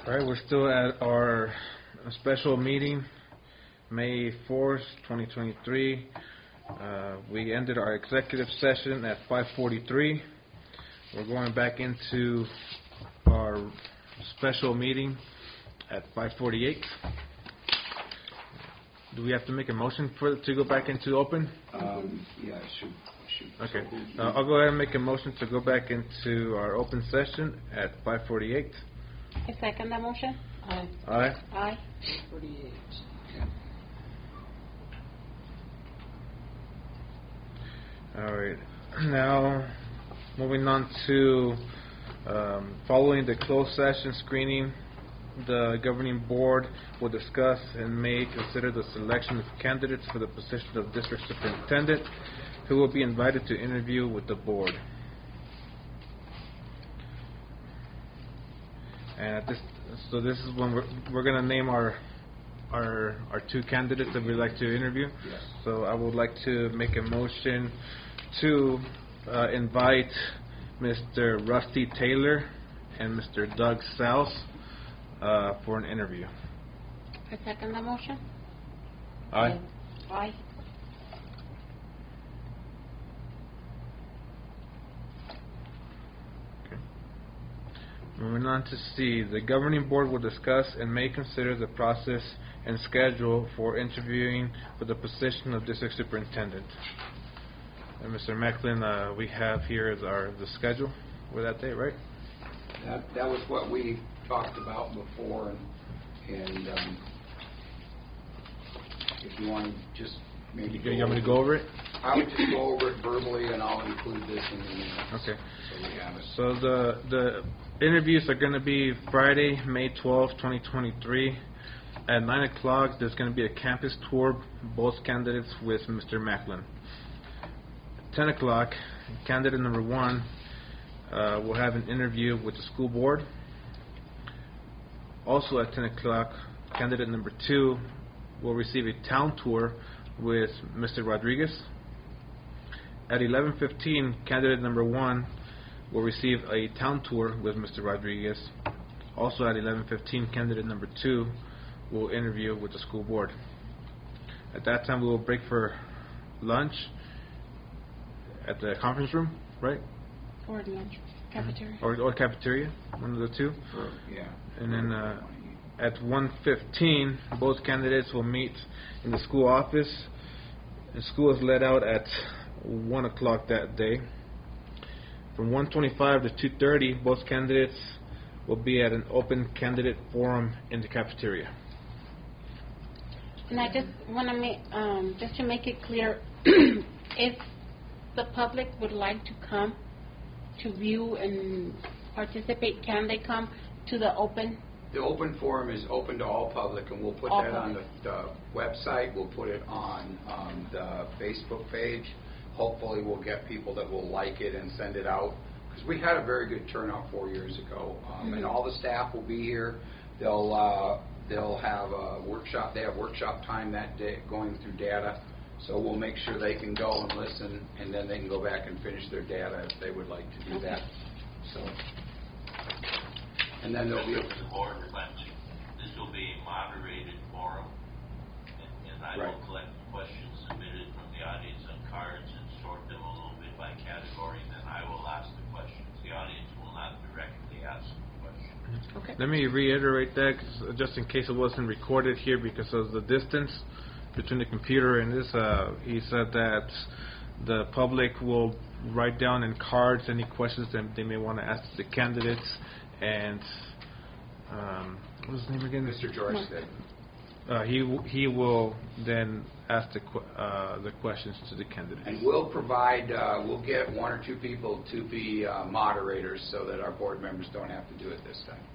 All right, we're still at our special meeting, May 4th, 2023. We ended our executive session at 5:43. We're going back into our special meeting at 5:48. Do we have to make a motion to go back into open? Yeah, I should. Okay. I'll go ahead and make a motion to go back into our open session at 5:48. I second the motion. Aye. Aye. 48. All right. Now, moving on to following the closed session screening, the governing board will discuss and may consider the selection of candidates for the position of district superintendent, who will be invited to interview with the board. And this is when we're going to name our two candidates that we'd like to interview. Yes. So I would like to make a motion to invite Mr. Rusty Taylor and Mr. Doug South for an interview. I second the motion. Aye. Aye. Moving on to C, the governing board will discuss and may consider the process and schedule for interviewing for the position of district superintendent. And Mr. Macklin, we have here is the schedule for that date, right? That was what we talked about before, and if you want to just maybe You want me to go over it? I would just go over it verbally, and I'll include this in the minutes. Okay. So we have it. So the interviews are going to be Friday, May 12th, 2023. At 9 o'clock, there's going to be a campus tour, both candidates with Mr. Macklin. 10 o'clock, candidate number 1 will have an interview with the school board. Also at 10 o'clock, candidate number 2 will receive a town tour with Mr. Rodriguez. At 11:15, candidate number 1 will receive a town tour with Mr. Rodriguez. Also at 11:15, candidate number 2 will interview with the school board. At that time, we will break for lunch at the conference room, right? Or lunch. Cafeteria. Or cafeteria, one of the two. Yeah. And then at 1:15, both candidates will meet in the school office. The school is let out at 1 o'clock that day. From 1:25 to 2:30, both candidates will be at an open candidate forum in the cafeteria. And I just want to make, just to make it clear, if the public would like to come to view and participate, can they come to the open? The open forum is open to all public, and we'll put All that on public. the website. We'll put it on the Facebook page. Hopefully we'll get people that will like it and send it out, because we had a very good turnout 4 years ago. And all the staff will be here. They'll have a workshop. They have workshop time that day going through data. So we'll make sure they can go and listen, and then they can go back and finish their data if they would like to do that. So, and then there'll be the board, this will be a moderated forum, and I will collect questions submitted from the audience on cards and sort them a little bit by category, and then I will ask the questions. The audience will not directly ask the questions. Okay. Let me reiterate that, just in case it wasn't recorded here because of the distance between the computer and this. He said that the public will write down in cards any questions that they may want to ask the candidates, and what was his name again? Mr. George said. He will then ask the questions to the candidates. And we'll provide, we'll get 1 or 2 people to be moderators so that our board members don't have to do it this time.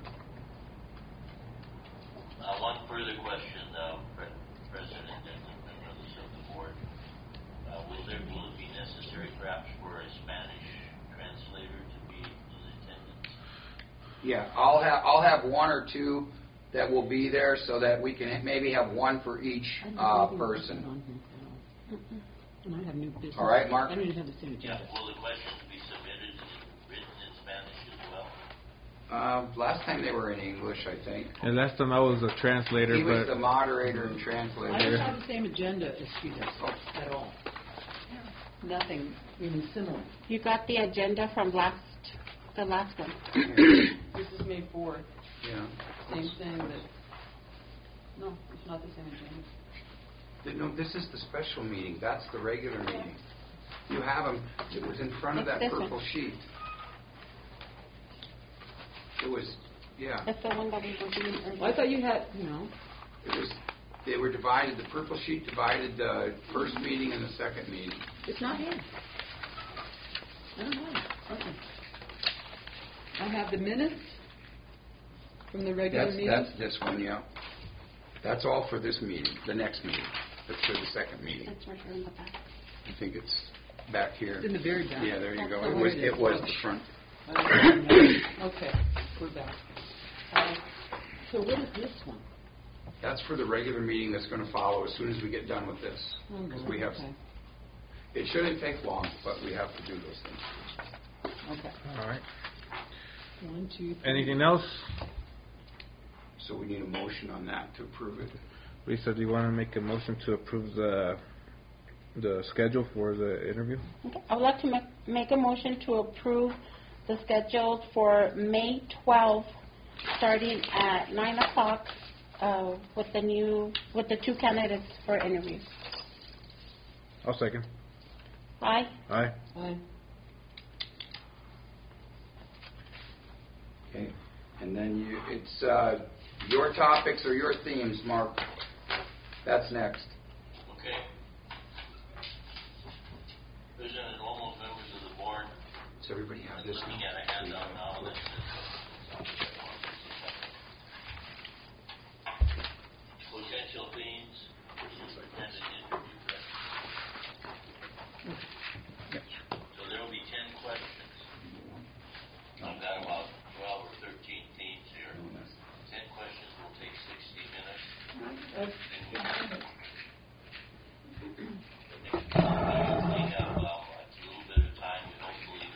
One further question, President and members of the board. Will it be necessary perhaps for a Spanish translator to be in attendance? Yeah, I'll have 1 or 2 that will be there so that we can maybe have 1 for each person. And I have new business. All right, Mark? I don't even have the same agenda. Yeah, will the questions be submitted written in Spanish as well? Last time they were in English, I think. And last time I was a translator, He was the but moderator and I translator. don't have the same agenda as she does at all. Nothing even similar. You got the agenda from the last one. This is May 4th. Yeah. Same thing, but no, it's not the same agenda. No, this is the special meeting. That's the regular meeting. You have them. It was in front of It's that this one. purple sheet. It was, yeah. That's the one that we were doing earlier. Well, I thought you had, It was. They were divided. The purple sheet divided the first meeting and the second meeting. it's not here. I don't know. Okay. I have the minutes from the regular meeting. That's this one, yeah. That's all for this meeting. The next meeting. That's for the second meeting. That's right here in the back. I think it's back here. It's in the very back. Yeah, there you go. Oh, It was the front. Okay, we're back. So what is this one? That's for the regular meeting that's going to follow as soon as we get done with this. Oh, Because we have. okay. It shouldn't take long, but we have to do those things. Okay. all right. 1, 2, 3. Anything else? So we need a motion on that to approve it. Lisa, do you want to make a motion to approve the schedule for the interview? Okay. I would like to make a motion to approve the schedule for May 12th, starting at 9 o'clock, with the two candidates for interviews. I'll second. Aye. Aye. Aye. Okay. And then it's your topics or your themes, Mark. That's next. Okay. President and almost members of the board, Does everybody have this? looking at a handout now that says potential themes for superintendent interview prep. So there will be 10 questions. I've got about 12 or 13 themes here. 10 questions will take 60 minutes. We have a little bit of time, and hopefully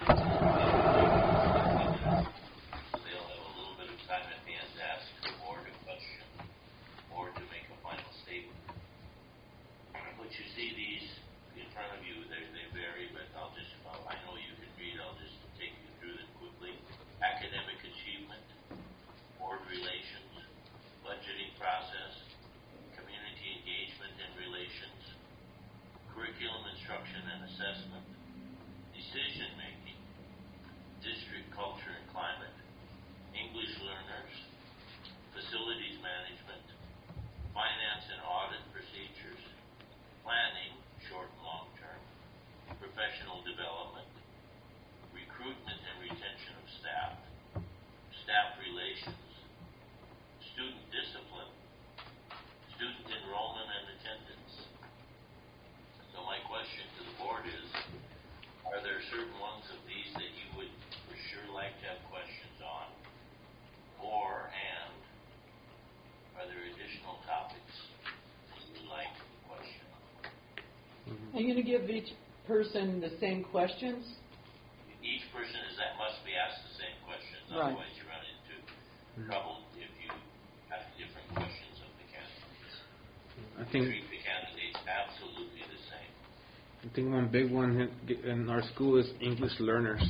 they'll have a little bit of time at the end to ask the board a question or to make a final statement. But you see these in front of you, they vary, but I know you can read, I'll just take you through them quickly. Academic achievement, board relations, budgeting process, community engagement and relations, curriculum instruction and assessment, decision making, district culture and climate, English learners, facilities management, finance and audit procedures, planning, short and long term, professional development, recruitment and retention of staff, staff relations, student discipline, student enrollment and attendance. So my question to the board is, are there certain ones of these that you would for sure like to have questions on? And are there additional topics that you would like to question on? Are you going to give each person the same questions? Each person must be asked the same questions, Right. otherwise you run into trouble if you have different questions of the candidates. I think Treat the candidates absolutely the same. one big one in our school is English learners.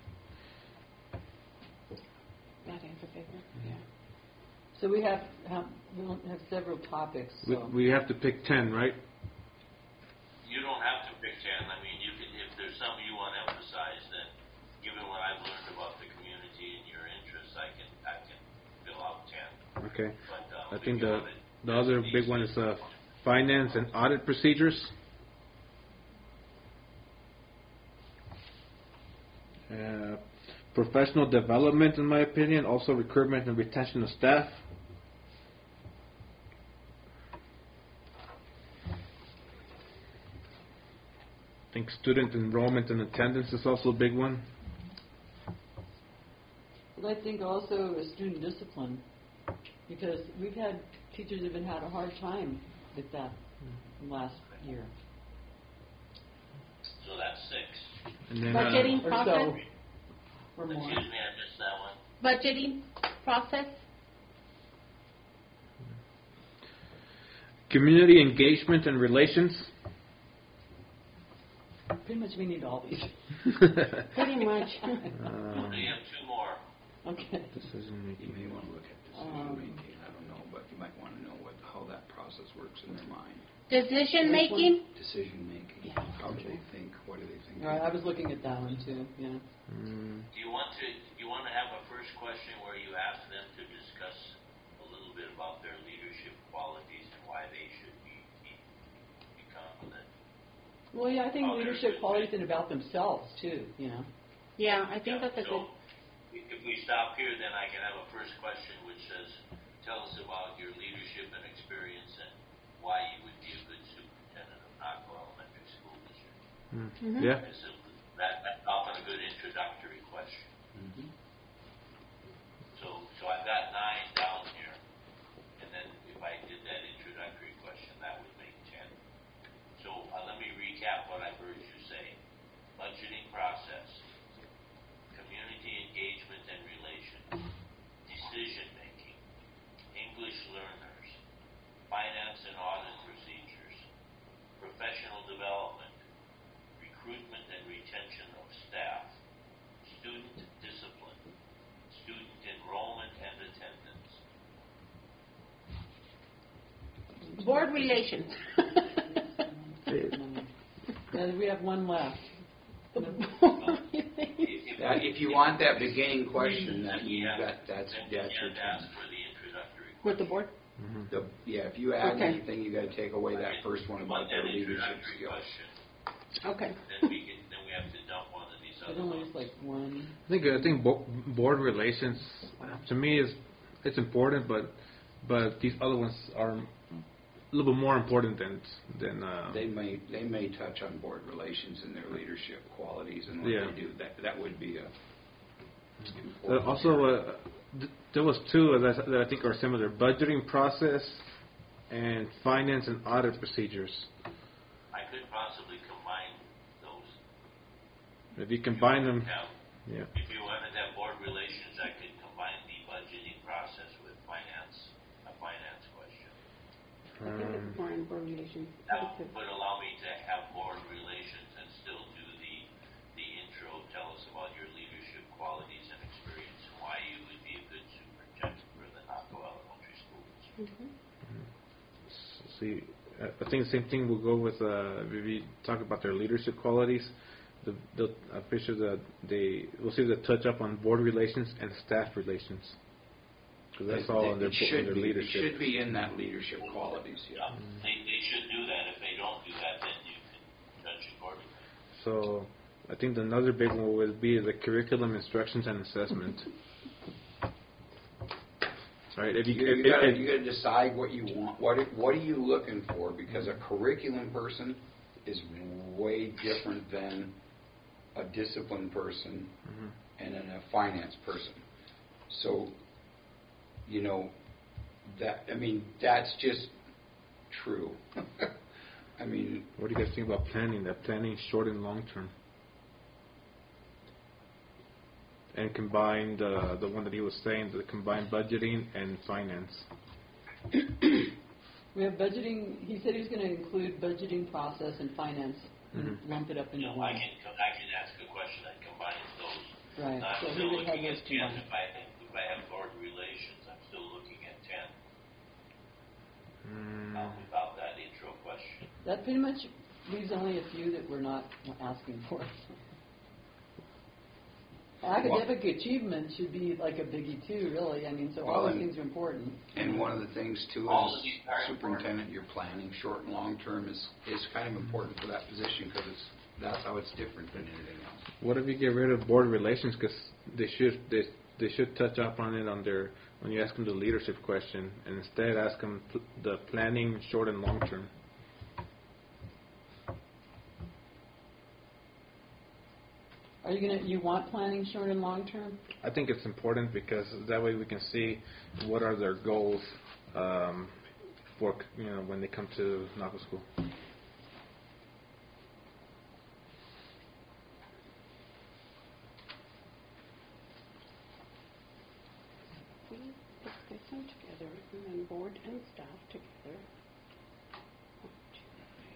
That is a big one. Yeah. So we have several topics. So. We have to pick 10, right? You don't have to pick 10. I mean, you can, if there's some you want to emphasize, then given what I've learned about the community and your interests, I can fill out 10. Okay. But I think if you the have it, the other big one is finance and audit procedures. Professional development, in my opinion, also recruitment and retention of staff. I think student enrollment and attendance is also a big one. But I think also student discipline, because we've had teachers that have had a hard time with that last year. So that's 6. And then Budgeting Or process. so. Or more. Excuse me, I missed that one. budgeting process. Community engagement and relations. Pretty much we need all these. Pretty much. They have two more. Okay. Decision You making. may want to look at decision making, I don't know, but you might want to know how that process works in their mind. Decision making. Decision making, how do they think, what do they think? Right, I was looking at that one too. Yeah. Do you want to have a first question where you ask them to discuss a little bit about their leadership qualities and why they should be confident? Well, yeah, I think Oh, leadership there's- qualities and about themselves too. You know. Yeah, I think that's a good. So, if we stop here, then I can have a first question which says, tell us about your leadership and experience and why you would be a good superintendent of Naco Elementary School District. Mhm. Yeah. That's often a good introductory question. Mhm. So I've got 9 down here, and then if I did that introductory question, that would make 10. So let me recap what I heard you say. Budgeting process, community engagement and relations, decision making, English learners, finance and audit procedures, professional development, recruitment and retention of staff, student discipline, student enrollment and attendance. Board relations. And we have one left. If you want that beginning question, that's your Then you turn. have to ask for the introductory With the question. board. If you add Okay. anything, you got to take away that first one about Want their that leadership introductory skills. question, Okay. then we have to dump one of these There's other only ones. just like one. I think board relations to me it's important, but these other ones are a little bit more important than They may touch on board relations and their leadership qualities and what Yeah. they do. That would be a important also there was two that I think are similar: budgeting process and finance and audit procedures. I could possibly combine those. If you combine them, Now, yeah. if you wanted that board relations, I could combine the budgeting process with a finance question. I think it's more in board relations. That would allow me to have board relations and still do the intro, tell us about your leadership qualities and experience, and why you would be a good superintendent for the Naco Elementary School District. See, I think the same thing will go with if we talk about their leadership qualities. I'm pretty sure that we'll see they touch up on board relations and staff relations, because that's all in their leadership. It should be in that leadership qualities, yeah. They should do that. If they don't do that, then you can judge accordingly. So I think another big one will be the curriculum, instructions, and assessment. Right? If You got to decide what you want. What are you looking for? Because a curriculum person is way different than a discipline person and then a finance person. So, that's just true. I mean, what do you guys think about planning? That planning, short and long term, and combined the one that he was saying, the combined budgeting and finance. We have budgeting. He said he was going to include budgeting process and finance and lump it up into I one. can ask a question that combines those. Right. I'm So he still would have looking those at 10. combined. If I have board relations, I'm still looking at 10 without that intro question. That pretty much leaves only a few that we're not asking for. Academic achievement should be like a biggie too, really. I mean, so all those things are important. And one of the things too All is of these are superintendent, your planning, short and long term, is kind of important for that position because that's how it's different than anything else. What if you get rid of board relations, because they should touch up on it when you ask them the leadership question, and instead ask them the planning, short and long term. Are you want planning short and long term? I think it's important because that way we can see what are their goals for when they come to Naco School. we put this one together, and then board and staff together. 1, 2, 3,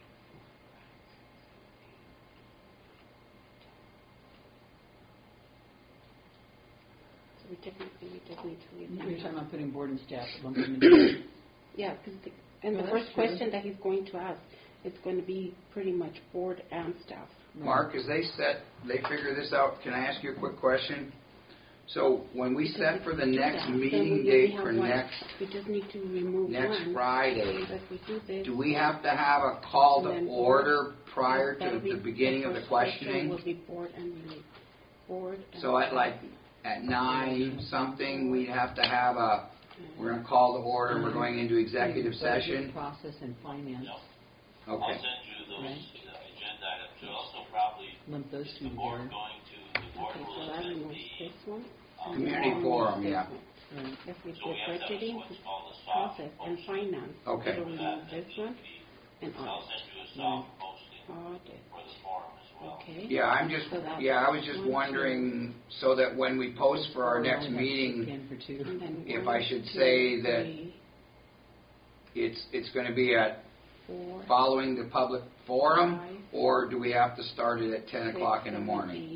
4, 5, 6, 7, 8. So we just need to leave You're that. talking about putting board and staff, lumping them together. Yeah, because and Well, the that's first true. question that he's going to ask, it's going to be pretty much board and staff. Mark, as they figure this out, can I ask you a quick question? So when we set for the next meeting date for next We just need to remove one. Friday, So if we do this, do we have to have a call and to then order prior that'll to be the beginning of the first question questioning? will be board and relate. Board and So at 9 something, we'd have to have we're going to call to order, we're going into executive Budget session? process and finance, I'll Okay. send you those Right. agenda items. You'll also probably, lump those two the board together. going to, the board Okay, will so that attend removes the, this one. Community and forum, this yeah. one. Right. If we so put we have to have budgeting, what's called a soft process, and posting. finance, Okay. it'll remove this one and So I'll audit. send you a soft posting Audit, for the forum as well. okay? Yeah, I was just 1, 2, wondering, so that when we post for our Or next only have meeting, 10 for two. And then if 1, I should 2, say that 3, it's going to be at 4, following the public forum, 5, or do we have to start it at 10 6, o'clock in the 7, morning?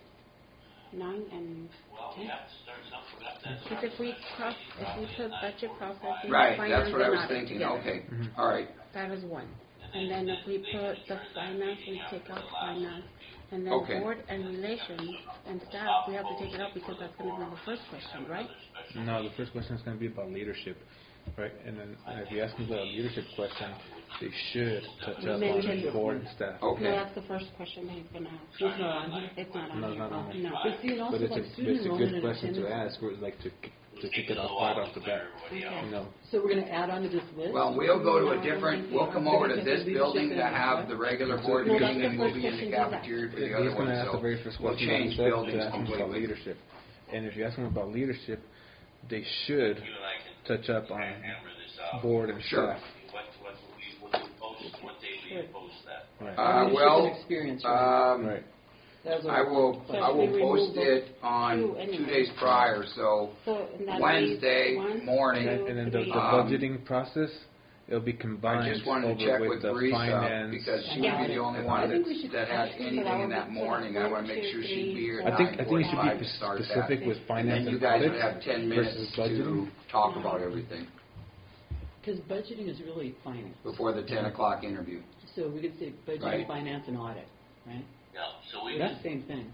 8, 9, and Well, we 10. have to start something, we have to Because if we put budget processing, Right, finance, that's what I and was audit thinking, together. okay, Mhm. all right. That is one. And then if we put the finance, we take out finance. And then Okay. board and relations and staff, we have to take it out because that's going to be the first question, right? No, the first question is going to be about leadership, right? And then if you ask them the leadership question, they should touch up Mention- on board and staff. No, Okay, that's the first question that he's going to ask. It's not on here. It's not on No, here. not on here. No. But see, and also But it's like a student enrollment good and question to attendance. ask, or like to kick it off right off the bat. Okay. You know, So we're going to add on to this list? well, we'll go to a different, we'll come over to this building to have the regular board No, that's meeting, the and we'll first be in the question, do that. cafeteria for he's the other going to one, ask the so very first we'll question change about buildings to ask them about completely. leadership. And if you ask them about leadership, they should You and I can touch up on hammer this out. board and Sure. staff. What we post, what day we post that. Right. Leadership Well, and experience, right? Right. That was I will So I we will remove post those it on 2 anyway. 2 days prior, so So and that Wednesday leaves 1, morning. 2, And then the 3, budgeting process, it'll be combined I just wanted to over check with with the Teresa, finance. because she Yeah. would be the only I one think we should that had ask her, anything but I in would that put morning. I want to make sure she'd be here I at think it should 9:45 be to start that. specific with And finance then you and guys would audit have 10 minutes versus to budgeting. talk about everything Because budgeting is really finance. before the 10 o'clock interview. So we could say budget, Right. finance, and audit, right? Yeah, so we, It's the same thing.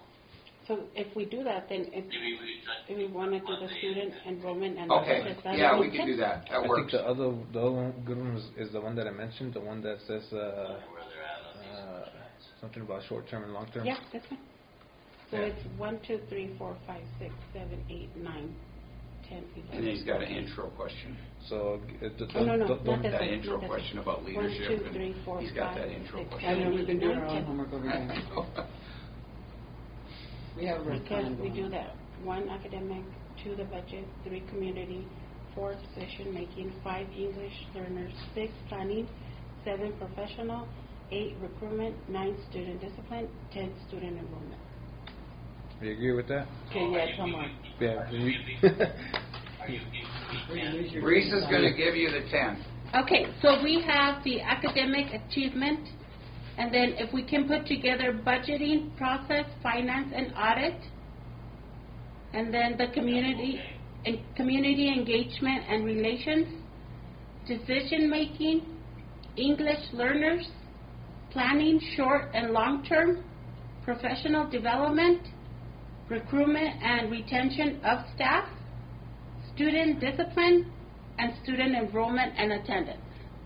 So if we do that, then if we want to do the student enrollment and Okay, process, that yeah, would we be can do 10. that. I That think works. the other one good one is the one that I mentioned, the one that says where they're at on these. something about short term and long term. Yeah, that's fine. So Yeah. it's 1, 2, 3, 4, 5, 6, 7, 8, 9, 10, 11. And then he's got an intro question. So Oh, no, not don't- that That one, intro not that question about 1, leadership. 2, 3, 4, He's got 5, that intro 6, question. I know we've been doing our 9, own 10. homework over here. We have a Because we do that. 1 academic, 2 the budget, 3 community, 4 decision making, 5 English learners, 6 planning, 7 professional, 8 recruitment, 9 student discipline, 10 student enrollment. Do you agree with that? Okay, yeah, come on. Yeah. Are you We're gonna lose your Reese's time. going to give you the 10. Okay, so we have the academic achievement, and then if we can put together budgeting, process, finance, and audit, and then the community engagement and relations, decision making, English learners, planning short and long term, professional development, recruitment and retention of staff, student discipline, and student enrollment and attendance.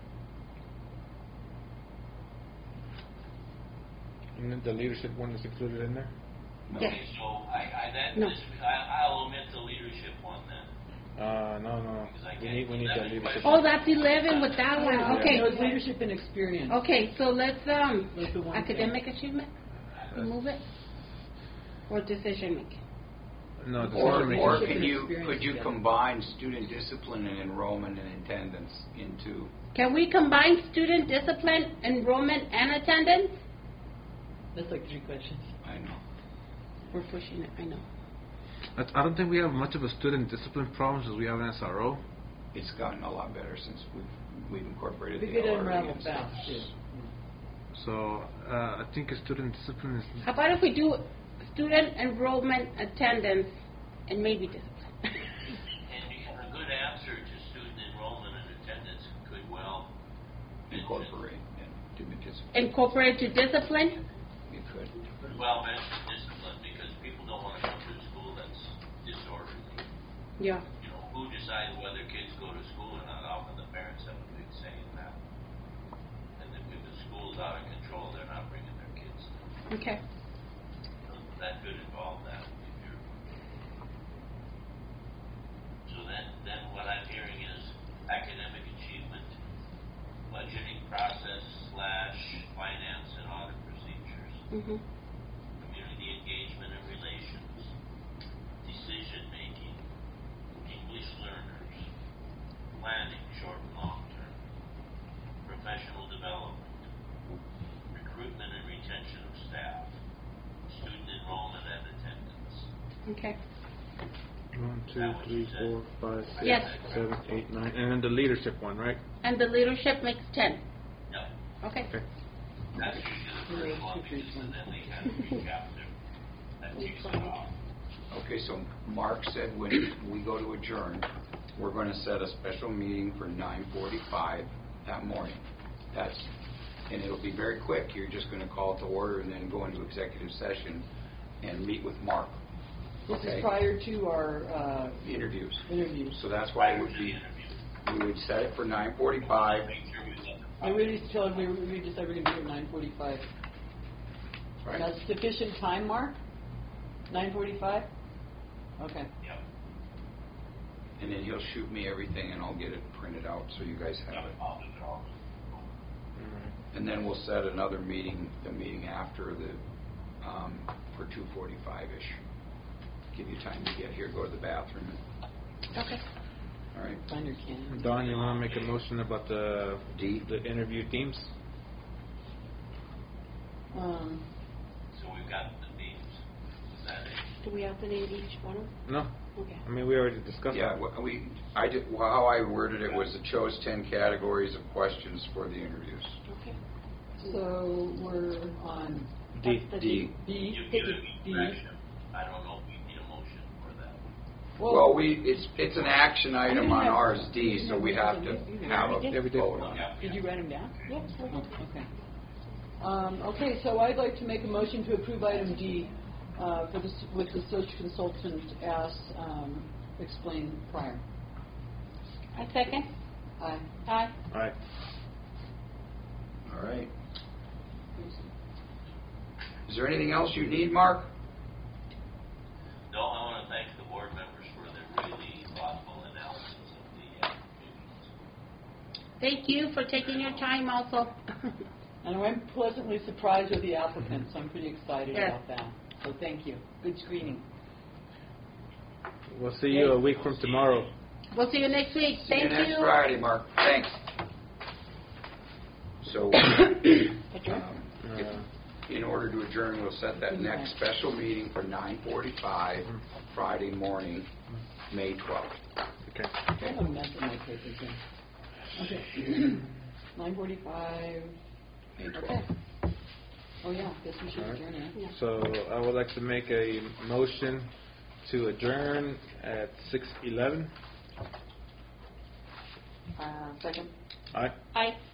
And then the leadership one is included in there. Yes. So No. I'll omit the leadership one then. No. We need the leadership. Oh, that's 11 with that one. Okay. No, it's leadership and experience. Okay, so let's Let's do one academic achievement. Remove it. Or decision making. No, the Or Leadership could and you experience, yeah. combine student discipline and enrollment and attendance into? Can we combine student discipline, enrollment, and attendance? That's like 3 questions. I know. We're pushing it. I know. I don't think we have much of a student discipline problems as we have in SRO. It's gotten a lot better since we've incorporated We the could LRE unravel and stuff. fast, too. So I think a student discipline is. How about if we do student enrollment attendance and maybe discipline? And a good answer to student enrollment and attendance could well Incorporate and do discipline. Incorporate to discipline? You could. well mention discipline, because people don't want to come to a school that's disorderly. Yeah. You know, who decides whether kids go to school or not? Often the parents have a big say in that. And if the school's out of control, they're not bringing their kids. Okay. That could involve that. If you're so then what I'm hearing is academic achievement, budgeting process / finance and audit procedures, Mm-hmm. community engagement and relations, decision making, English learners, planning short and long term, professional development, recruitment and retention of staff, student enrollment and attendance. Okay. 1, 2, 3, 4, 5, 6, Yes. 7, 8, 9, and then the leadership one, right? And the leadership makes 10. No, Okay. Okay. that's usually the first one, because then they kind of recap their, that kicks it off. Okay, so Mark said when we go to adjourn, we're going to set a special meeting for 9:45 that morning. And it'll be very quick. You're just going to call it to order and then go into executive session and meet with Mark. This Okay. is prior to our Interviews. interviews. So that's why it would Prior to the be, interview. we would set it for 9:45. Make sure we let the I really told we just said we're going to do it at 9:45. Right? That's sufficient time, Mark? 9:45? Okay. Yep. And then he'll shoot me everything and I'll get it printed out so you guys have Yep. it. I'll do it all. And then we'll set another meeting, the meeting after for 2:45-ish. Give you time to get here, go to the bathroom. Okay. All right? Find your can. Don, you want to make a motion about the interview themes? So we've got the themes. Is that it? Do we have to name each one? No. Okay. I mean, we already discussed Yeah, that. how I worded it was it chose 10 categories of questions for the interviews. Okay. So we're on D. That's the D. D. You've Pick given a me D. direction. I don't know if we need a motion for that. Well, it's an action item on ours, D, so we have to have a Yeah, we did. vote on it. Yeah. Did you write them down? Yes. Oh, okay. Okay, so I'd like to make a motion to approve item D with the search consultant as explained prior. A second? Aye. Aye. All right. All right. Is there anything else you need, Mark? No, I want to thank the board members for their really thoughtful analysis of the applications. Thank you for taking your time also. And I'm pleasantly surprised with the applicants. I'm pretty excited Yes. about that. So thank you. Good screening. We'll see you a week from tomorrow. We'll see you next week. See you Thank next you. Friday, Mark. Thanks. So, in order to adjourn, we'll set that next special meeting for 9:45 Friday morning, May 12th. Okay. I have a mess in my papers here. Okay. 9:45. May 12th. Okay. Oh, yeah. Guess we should All right. adjourn it. Yeah. So I would like to make a motion to adjourn at 6:11. Second. All right. Aye.